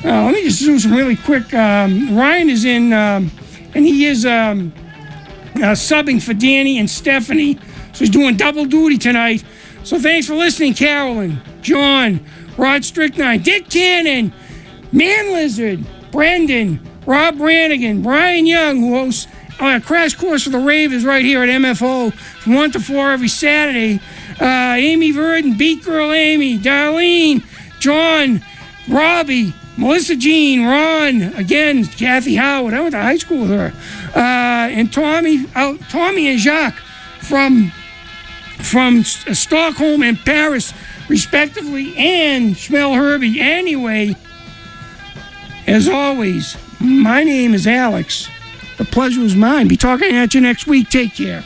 Let me just do some really quick. Ryan is in, and he is subbing for Danny and Stephanie. So he's doing double duty tonight. So thanks for listening, Carolyn, John, Rod Strickland, Dick Cannon, Man Lizard, Brendan, Rob Brannigan, Brian Young, who hosts Crash Course for the Ravens right here at MFO from 1 to 4 every Saturday. Amy Verdon, Beat Girl Amy, Darlene, John, Robbie, Melissa Jean, Ron, again, Kathy Howard. I went to high school with her. And Tommy and Jacques from Stockholm and Paris, respectively, and Schmel Herbie. Anyway, as always, my name is Alex. The pleasure was mine. Be talking at you next week. Take care.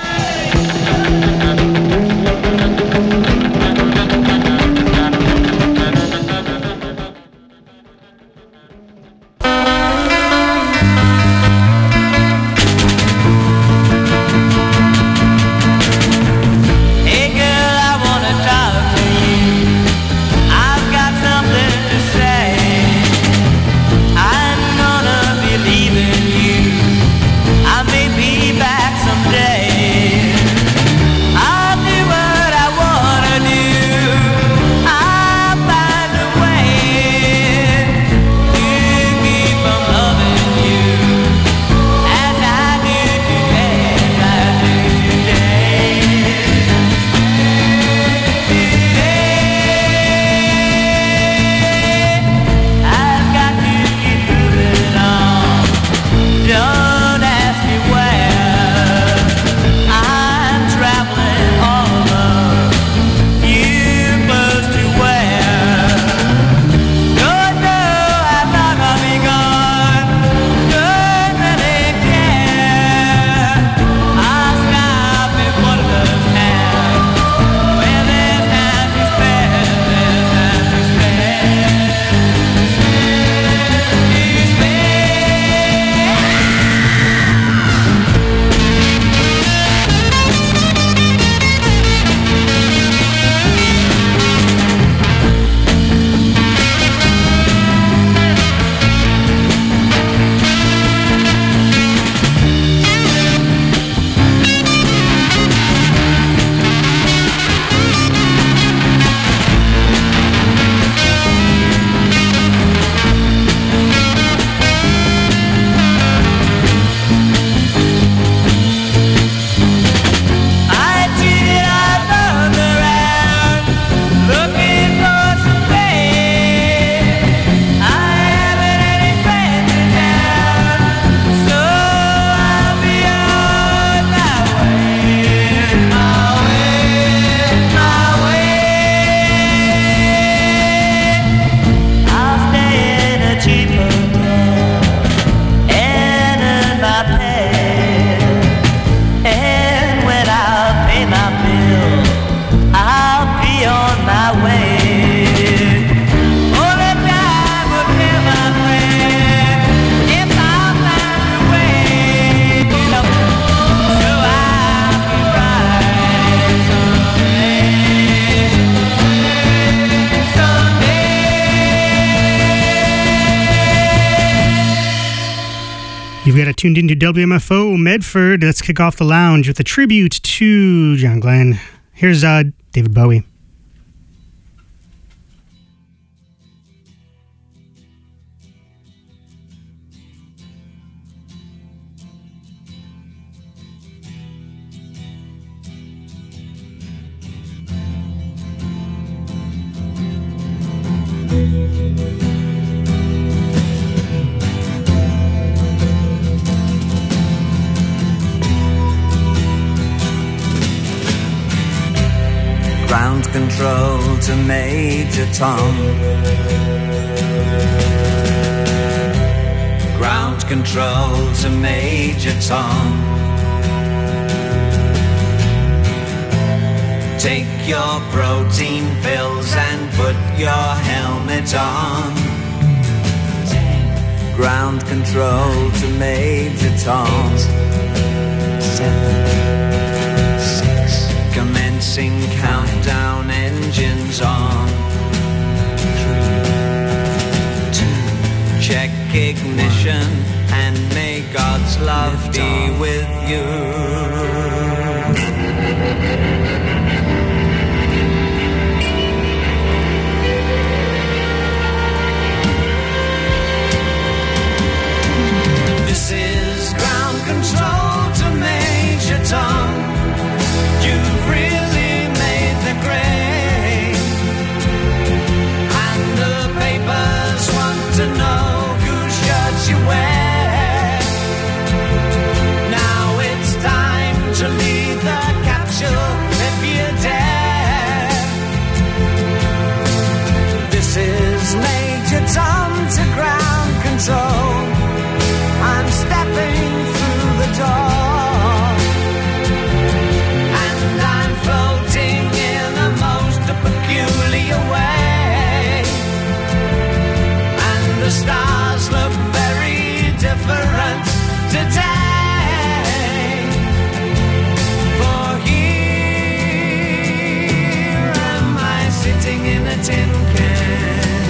Tuned into WMFO Medford. Let's kick off the lounge with a tribute to John Glenn. Here's David Bowie. Ground control to Major Tom. Ground control to Major Tom. Take your protein pills and put your helmet on. 10. Ground control to Major Tom. 8, 7, 6. Commencing countdown, engines on. 3, 2. recognition, and may God's love be with you. This is ground control to Major Tom. You've really made the grade, and the papers want to know whose shirts you wear. Now it's time to leave the capsule if you dare. This is Major Tom to ground control. I'm stepping through the door, and I'm floating in a most peculiar way, and the stars look very different today. For here am I sitting in a tin can.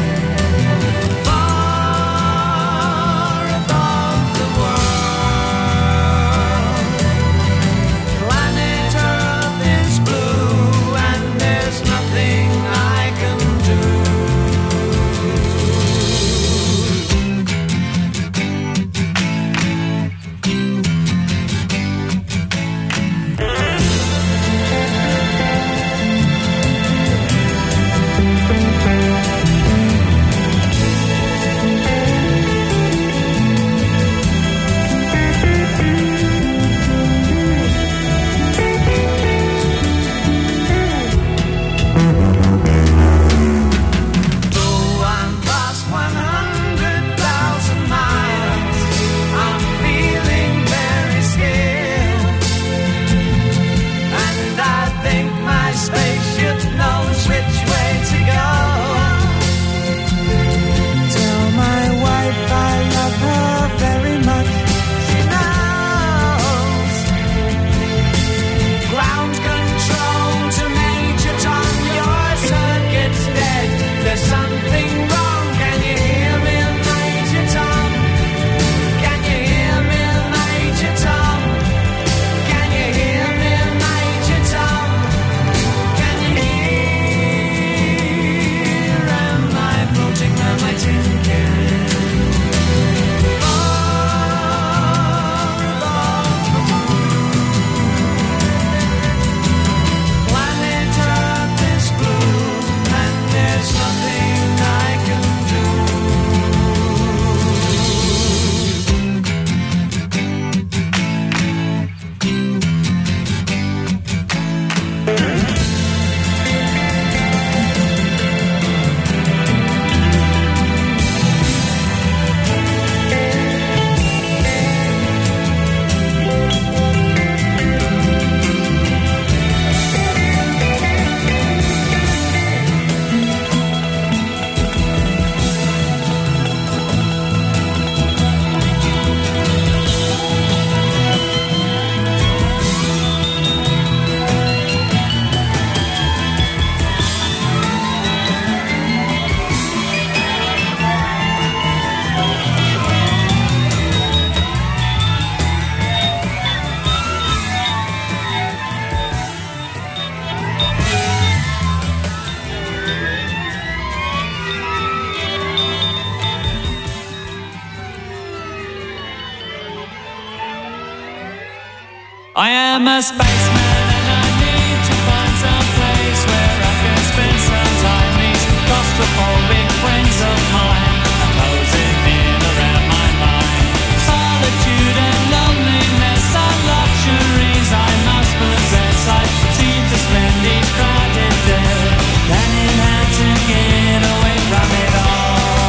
I am a spaceman and I need to find some place where I can spend some time. These claustrophobic friends of mine are closing in around my mind. Solitude and loneliness are luxuries I must possess. I seem to spend each crowded day planning how to get away from it all.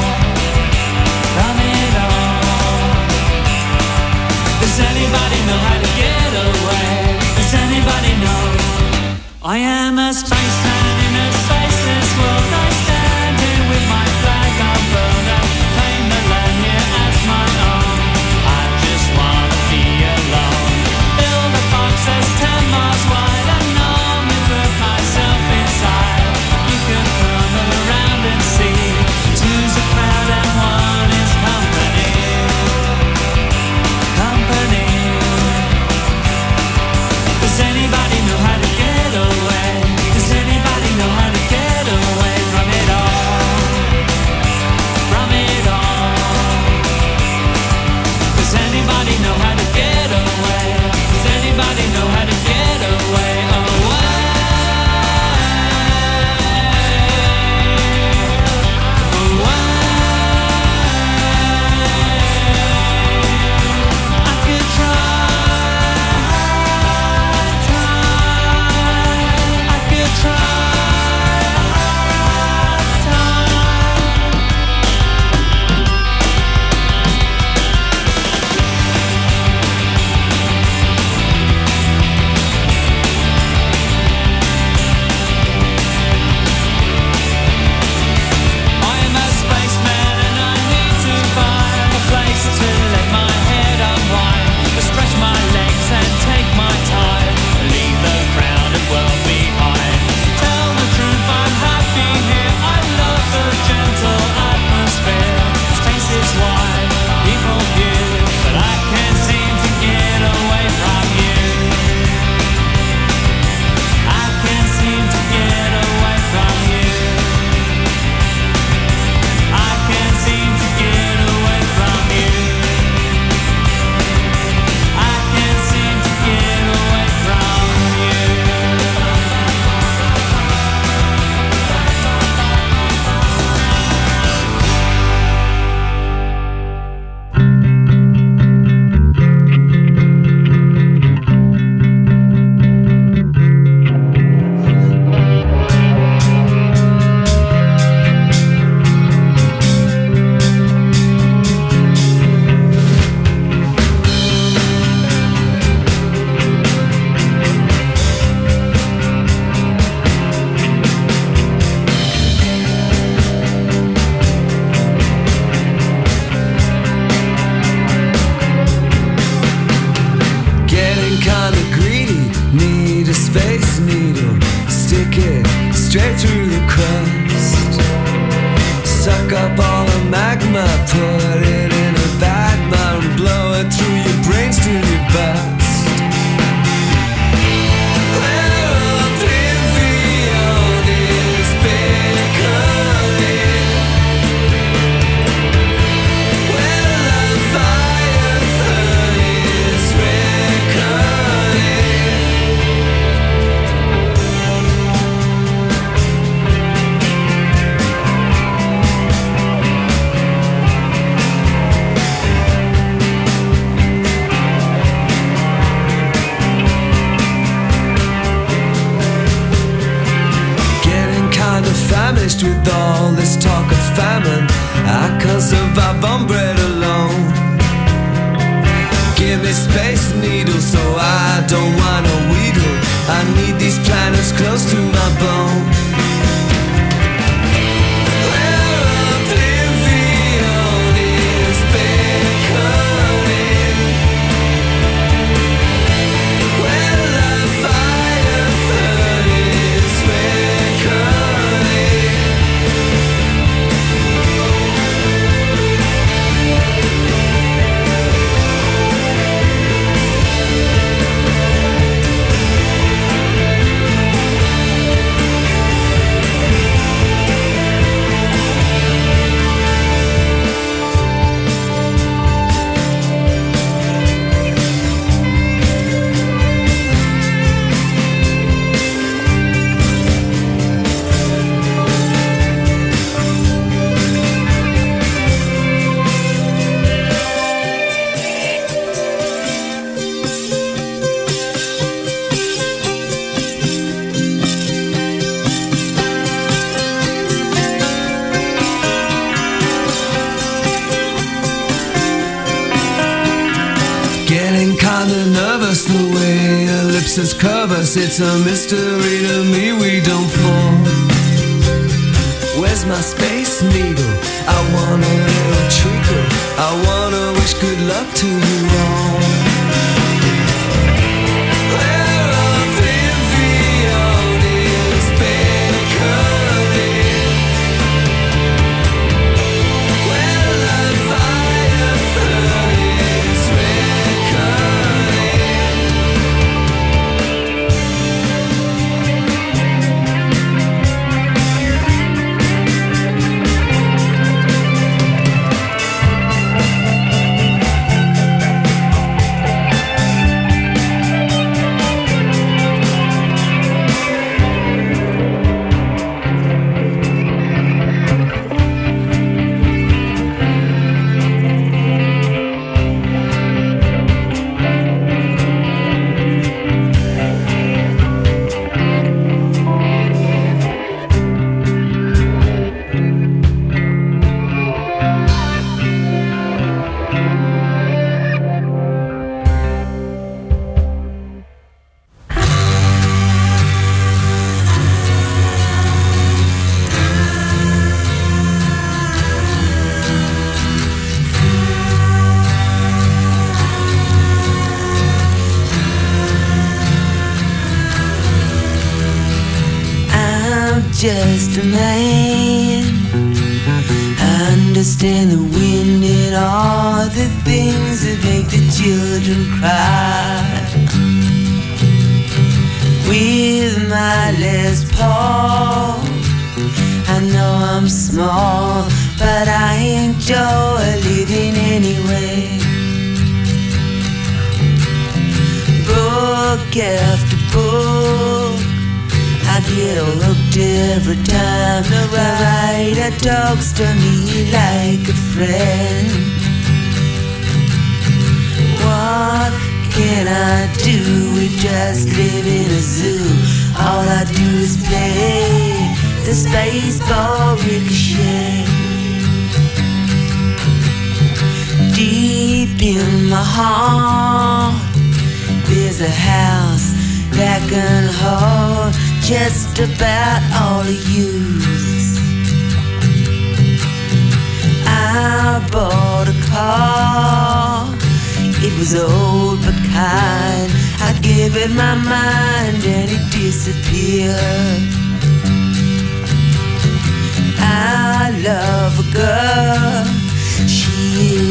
From it all. Does anybody know how to get away? Does anybody Suck up all the magma, put it in a bagma, and blow it through your brains till you bust. Famished with all this talk of famine, I can't survive on bread alone. Give me space needles so I don't want a wheedle. I need these planets close to my bone. Curve us, it's a mystery to me, we don't fall. Where's my space needle? I want a little treacle. I wanna wish good luck to you all. Just a man. I understand the wind and all the things that make the children cry. With my Les Paul, I know I'm small, but I enjoy living anyway. Book after book, I get all hooked every time the writer talks to me like a friend. What can I do? We just live in a zoo. All I do is play the spaceball ricochet. Deep in my heart, there's a house that can hold just about all of you. I bought a car, it was old but kind. I gave it my mind and it disappeared. I love a girl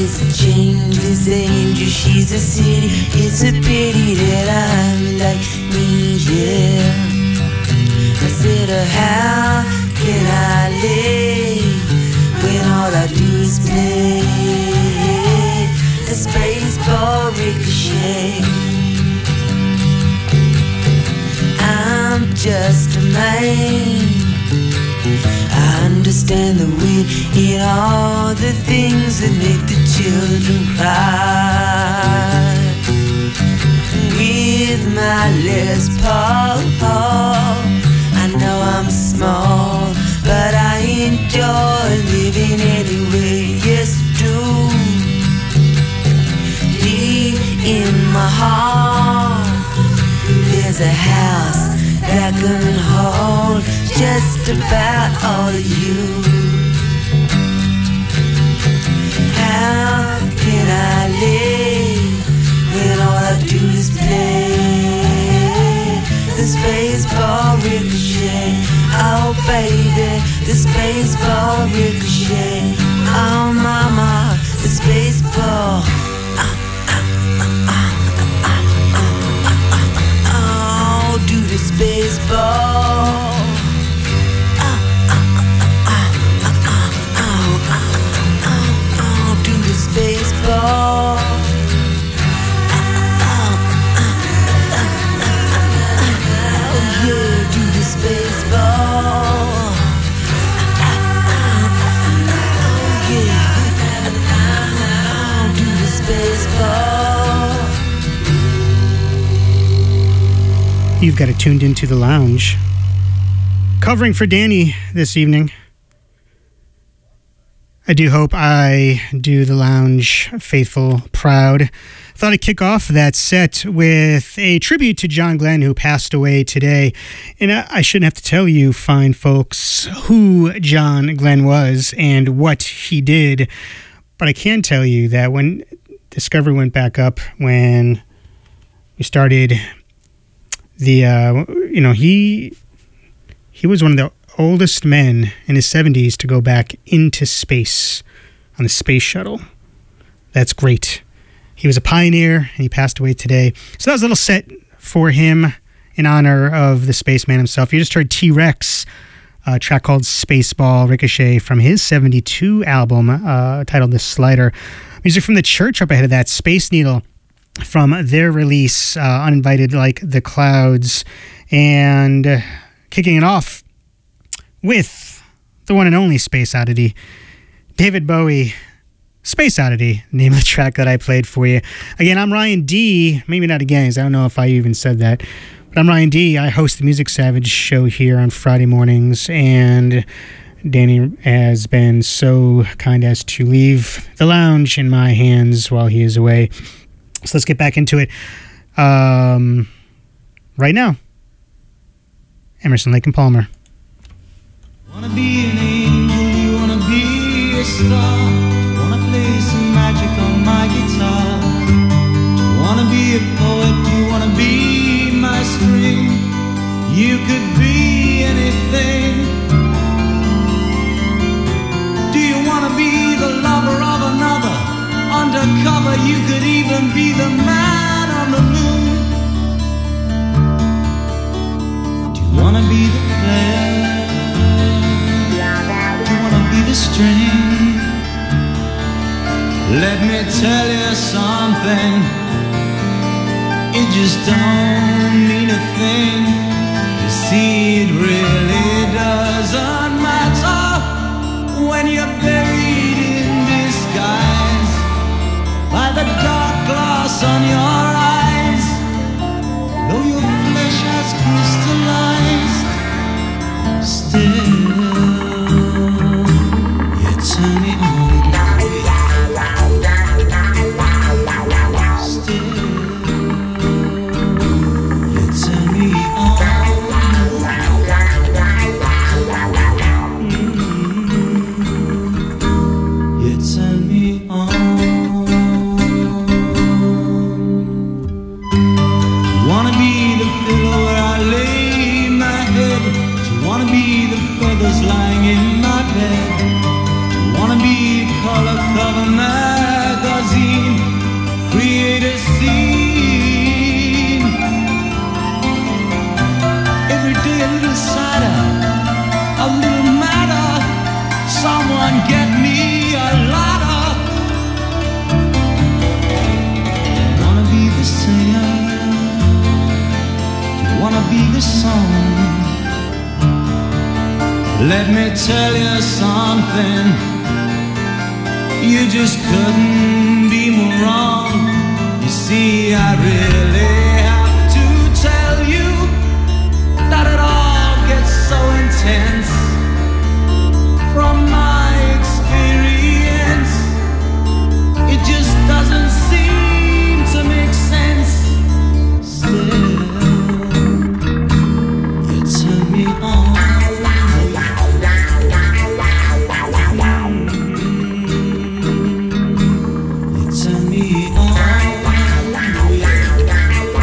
It's a changeless angel, she's a city. It's a pity that I'm like me, yeah. I said, how can I live when all I do is play the spaceball ricochet? I'm just a man. I understand the wind in all the things that make the children cry. With my Les Paul, I know I'm small, but I enjoy living anyway. Yes, I do. Deep in my heart, there's a house that can hold just about all of you. How can I live when all I do is play the spaceball ricochet? Oh baby, the spaceball ricochet. Oh mama, the spaceball. Oh, do the spaceball. Baseball. Oh yeah, do this baseball. Oh yeah, do this baseball. You've got it tuned into the lounge. Covering for Danny this evening. I do hope I do the lounge faithful proud. Thought I'd kick off that set with a tribute to John Glenn, who passed away today. And I shouldn't have to tell you, fine folks, who John Glenn was and what he did. But I can tell you that when Discovery went back up, when we started the, he was one of the oldest men in his 70s to go back into space on the space shuttle. That's great. He was a pioneer, and he passed away today. So that was a little set for him in honor of the spaceman himself. You just heard T-Rex, a track called Spaceball Ricochet from his 72 album titled The Slider. Music from The Church up ahead of that, Space Needle from their release, Uninvited Like the Clouds. And kicking it off with the one and only Space Oddity, David Bowie, Space Oddity, name of the track that I played for you. Again, I'm Ryan D. Maybe not again, because I don't know if I even said that. But I'm Ryan D. I host the Music Savage show here on Friday mornings, and Danny has been so kind as to leave the lounge in my hands while he is away. So let's get back into it right now. Emerson, Lake and Palmer. Wanna be an angel, you wanna be a star. Wanna play some magic on my guitar. Wanna be a poet, you wanna be my string. You could be anything. Do you wanna be the lover of another? Undercover, you could even be the man on the moon. Do you wanna be the player? The string. Let me tell you something, it just don't mean a thing. You see, it really doesn't matter when you're buried in disguise by the dark glass on your eyes. Though your flesh has crystallized, still turn me on. Still, you turn me on. You turn me on. Wanna be the pillow where I lay my head? Do you wanna be the feathers lying in my bed? Wanna be this song. Let me tell you something, you just couldn't be more wrong. You see, I really have to tell you that it all gets so intense. From my experience, it just doesn't seem to make sense. Still, you turn me on. You turn me on.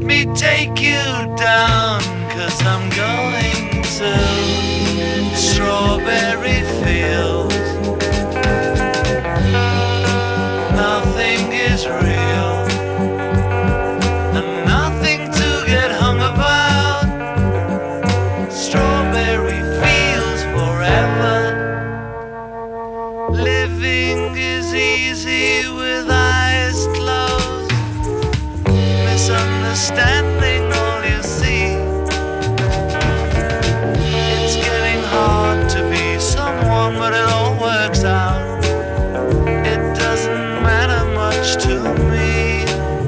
me take you down, 'cause I'm going to strawberry fields. Nothing is real, and nothing to get hung about. Strawberry fields forever. Living is easy with eyes closed. Misunderstanding all you see. It's getting hard to be someone, but it all works out. It doesn't matter much to me.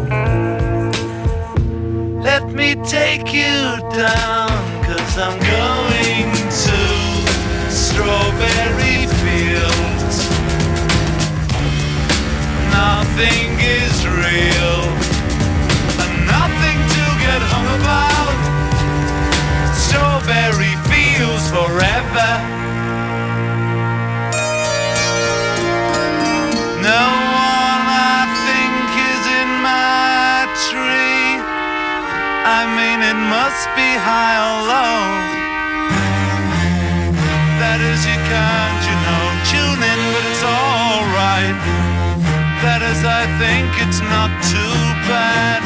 Let me take you down, 'cause I'm going to strawberry fields. Nothing is real, and nothing to get hung about. Strawberry fields forever. No one I think is in my tree. I mean, it must be high or low. That is, you can't, tune in, but it's alright. That is, I think it's not too bad.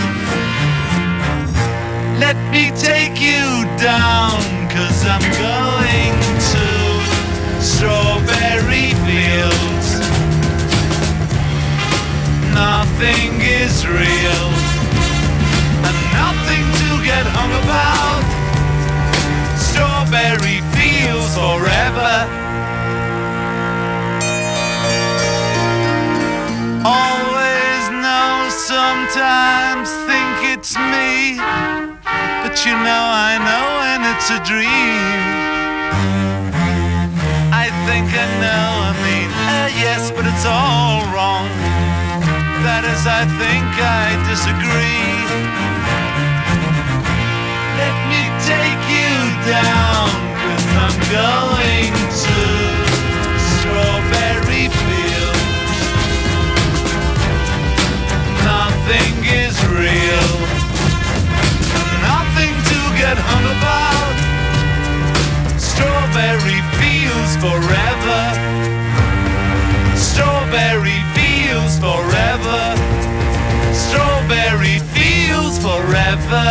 Let me take you down, 'cause I'm going to strawberry fields. Nothing is real, and nothing to get hung about. Strawberry fields forever. Always know, sometimes think it's me, but I know when it's a dream. I think I know, yes, but it's all wrong. That is, I think I disagree. Let me take you down, 'cause I'm going to strawberry fields. Nothing is real, nothing to get hung about. Strawberry fields forever. Strawberry fields forever. Strawberry fields forever.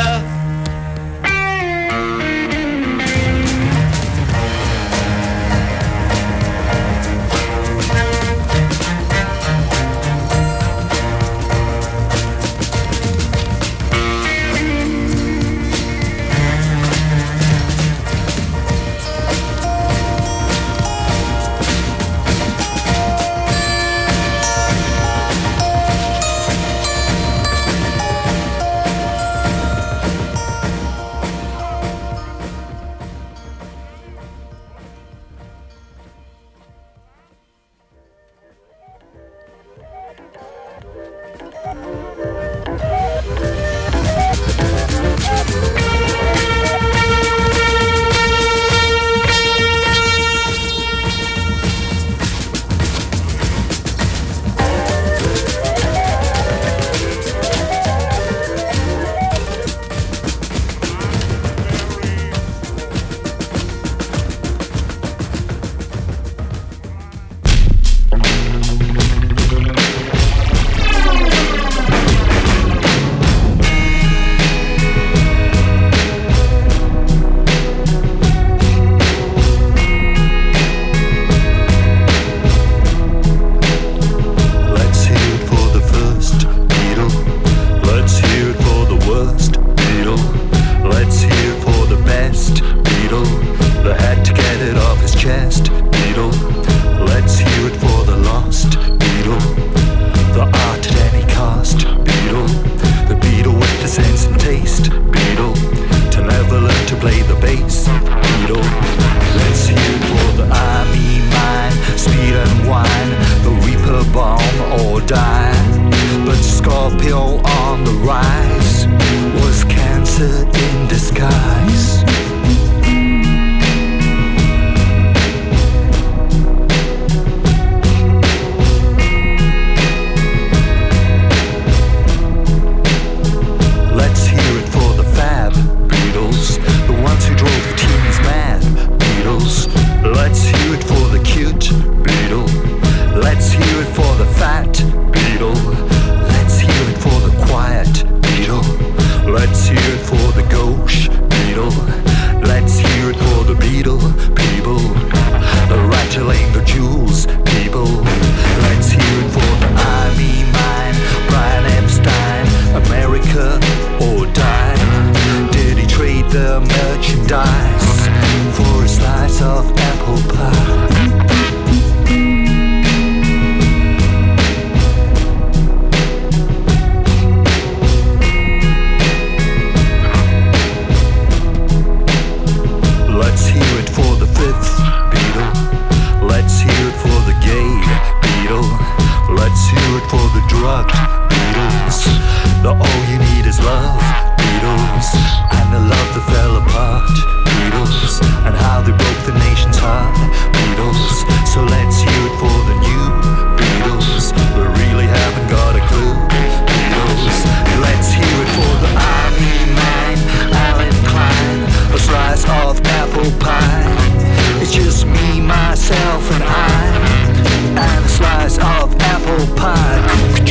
It's just me, myself, and I, and a slice of apple pie.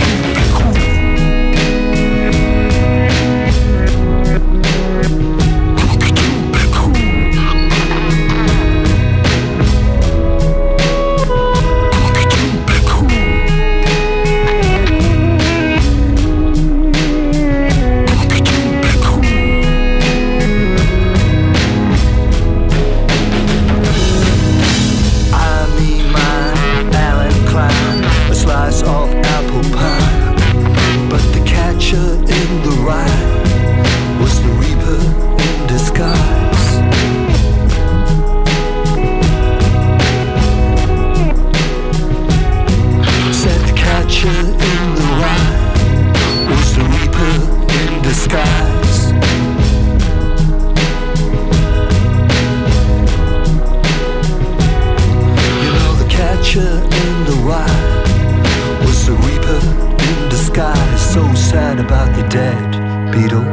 Of apple pie, but the catcher in the rye was the reaper in disguise. Said the catcher in the rye was the reaper in disguise. You know the catcher in the rye was the reaper in disguise. So sad about the dead, Beetle.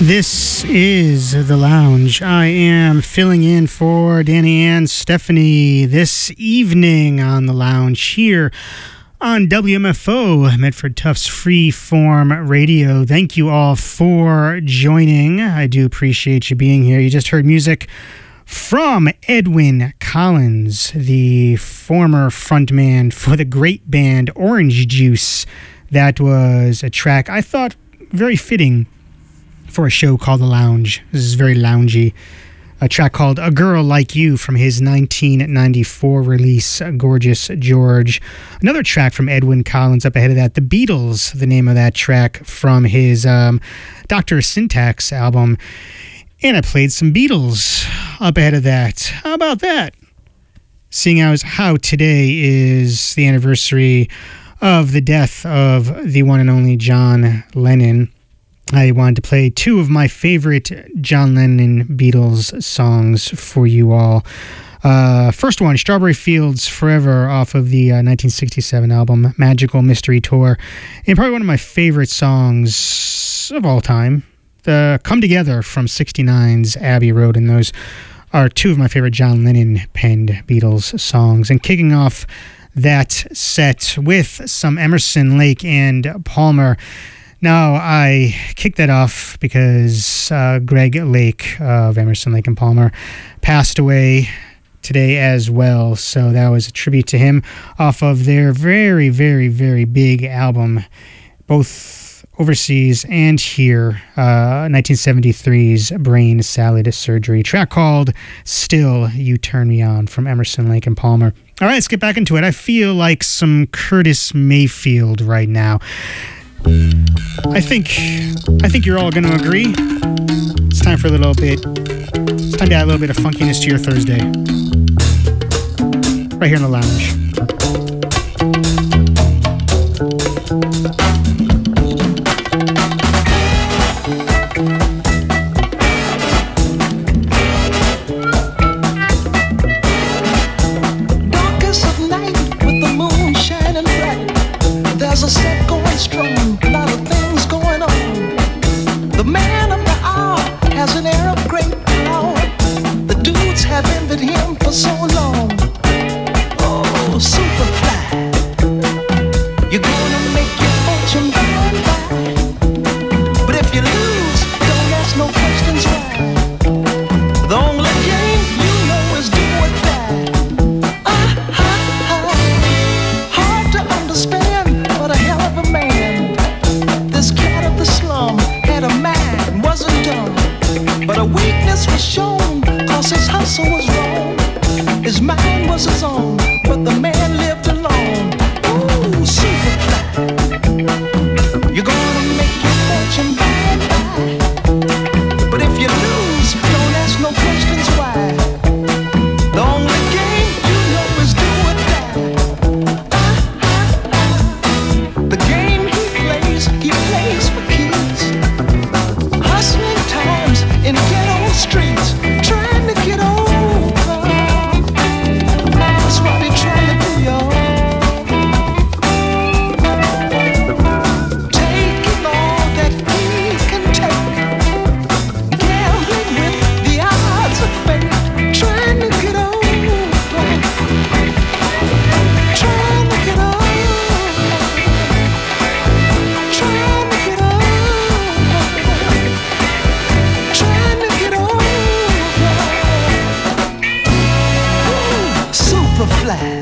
This is The Lounge. I am filling in for Danny and Stephanie this evening on The Lounge here on WMFO, Medford Tufts Freeform Radio. Thank you all for joining. I do appreciate you being here. You just heard music from Edwyn Collins, the former frontman for the great band Orange Juice. That was a track I thought very fitting for a show called The Lounge. This is very loungy. A track called A Girl Like You from his 1994 release, Gorgeous George. Another track from Edwyn Collins up ahead of that, The Beatles, the name of that track from his Dr. Syntax album. And I played some Beatles up ahead of that. How about that? Seeing as how today is the anniversary of the death of the one and only John Lennon, I wanted to play two of my favorite John Lennon Beatles songs for you all. First one, Strawberry Fields Forever off of the 1967 album, Magical Mystery Tour. And probably one of my favorite songs of all time, the Come Together from 69's Abbey Road. And those are two of my favorite John Lennon penned Beatles songs. And kicking off that set with some Emerson, Lake and Palmer. Now, I kicked that off because Greg Lake of Emerson, Lake and Palmer passed away today as well. So that was a tribute to him off of their very, very, very big album, both overseas and here, 1973's Brain Salad Surgery, track called Still You Turn Me On from Emerson, Lake and Palmer. All right, let's get back into it. I feel like some Curtis Mayfield right now. I think you're all going to agree. It's time for a little bit. It's time to add a little bit of funkiness to your Thursday. Right here in The Lounge. Darkest of night with the moon shining bright. There's a set going strong. Lot of things going on. The man of the hour has an air of great power. The dudes have envied him for so long. Oh, Superfly, you're gonna make your fortune by and by. But if you lose, don't ask no questions why. The only game you know is do or die. Hard to understand, but a hell of a man. This cat of the slum had a mind, wasn't dumb. But a weakness was shown, cause his hustle was wrong. His mind was his own, but the man lived alone. Ooh, Superfly, you're gonna make your fortune by and by. But if you lose, don't ask no questions why. The only game you know is do or die. The game he plays for keys. Hustling times in ghetto streets, trying to get over. That's what he trying to do, y'all. Taking all that he can take, gambling with the odds of fate, trying to get over, trying to get over. Superfly.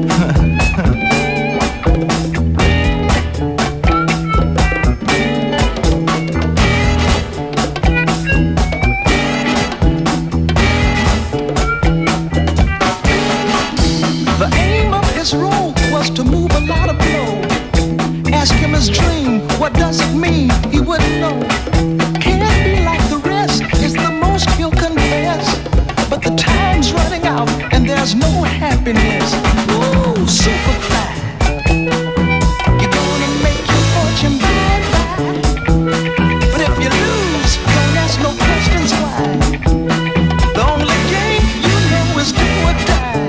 The aim of his role was to move a lot of blow. Ask him his dream, what does it mean? He wouldn't know. Can't be like the rest, it's the most he'll confess. But the time's running out and there's no happiness. Ooh, Superfly, you're gonna make your fortune by and by. But if you lose, don't ask no questions why. The only game you know is do or die.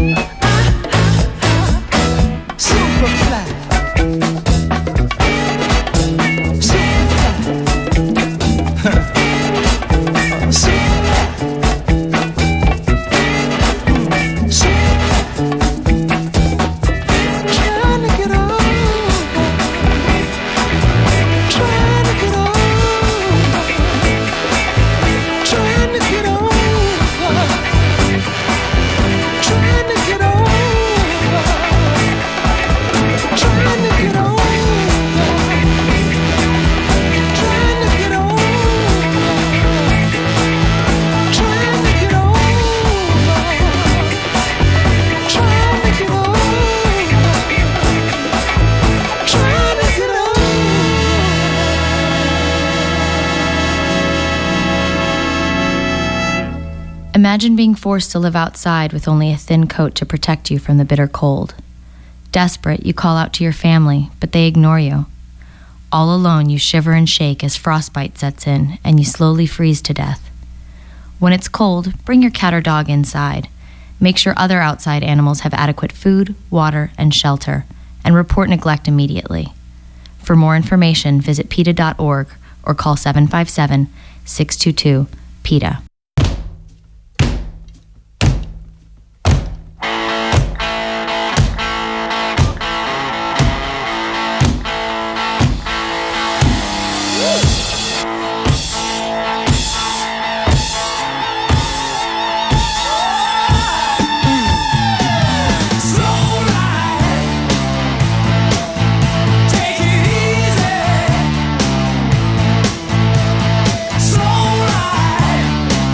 Superfly, Superfly. Imagine being forced to live outside with only a thin coat to protect you from the bitter cold. Desperate, you call out to your family, but they ignore you. All alone, you shiver and shake as frostbite sets in and you slowly freeze to death. When it's cold, bring your cat or dog inside. Make sure other outside animals have adequate food, water, and shelter, and report neglect immediately. For more information, visit PETA.org or call 757-622-PETA. Slow ride.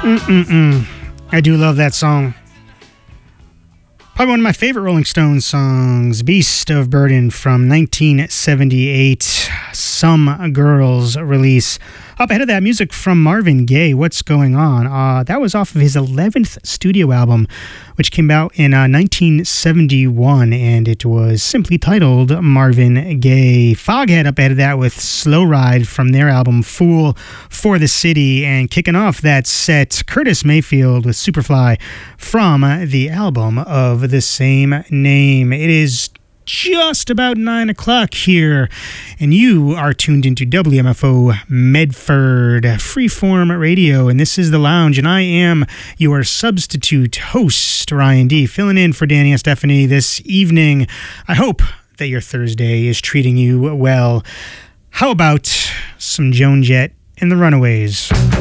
I do love that song. Probably one of my favorite Rolling Stones songs, Beast of Burden from 1978, Some Girls release. Up ahead of that, music from Marvin Gaye, What's Going On? That was off of his 11th studio album, which came out in 1971, and it was simply titled Marvin Gaye. Foghat up ahead of that with Slow Ride from their album Fool for the City, and kicking off that set, Curtis Mayfield with Superfly from the album of the same name. It is just about 9 o'clock here, and you are tuned into WMFO Medford Freeform Radio, and this is The Lounge, and I am your substitute host, Ryan D., filling in for Danny and Stephanie this evening. I hope that your Thursday is treating you well. How about some Joan Jett and the Runaways?